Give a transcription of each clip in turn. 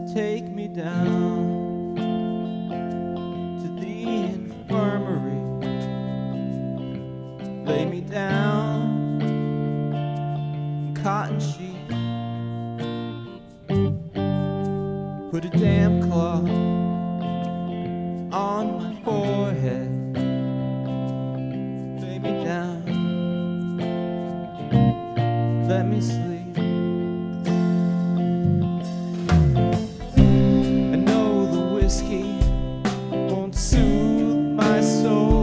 take me down to the infirmary, lay me down in cotton sheets, put a damn cloth on my forehead, lay me down, let me sleep. I know the whiskey won't soothe my soul,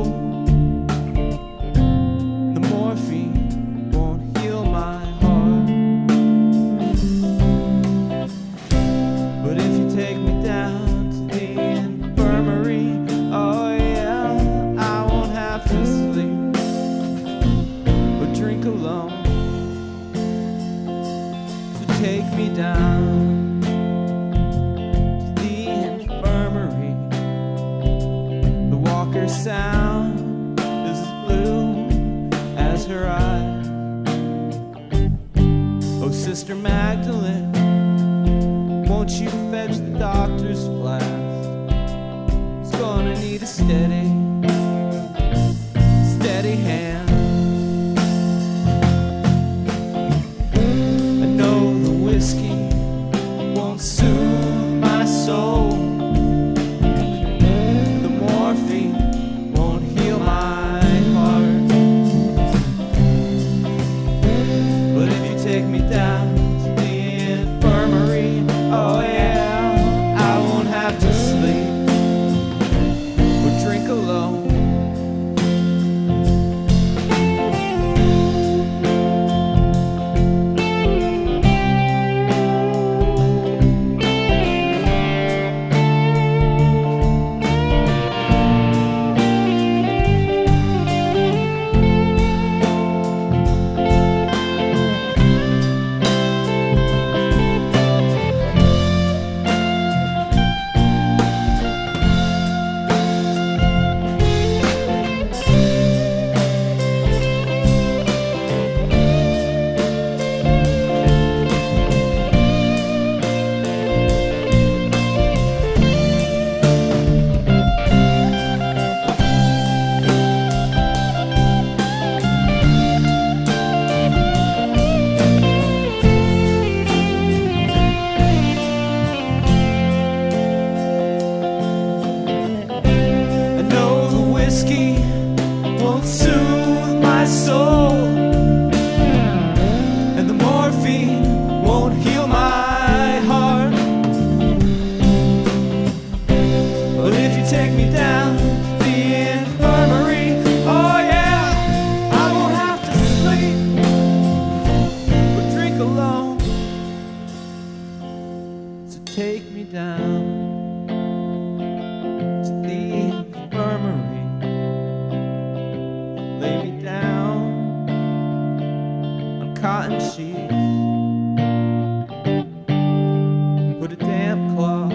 the morphine won't heal my heart, but if you take me down to the infirmary, oh yeah, I won't have to sleep or drink alone. So take me down to the infirmary. The walker's sound is as blue as her eyes. Oh, Sister Magdalene, won't you fetch the doctor's flask? He's gonna need a steady hand. I know the whiskey won't soothe my soul, the morphine won't heal my heart, but if you take me down to the infirmary, oh yeah, I won't have to sleep or drink alone. Whiskey won't soothe my soul, and the morphine won't heal my heart, but if you take me down to the infirmary, oh yeah, I won't have to sleep or drink alone. So take me down to the infirmary, lay me down on cotton sheets, put a damp cloth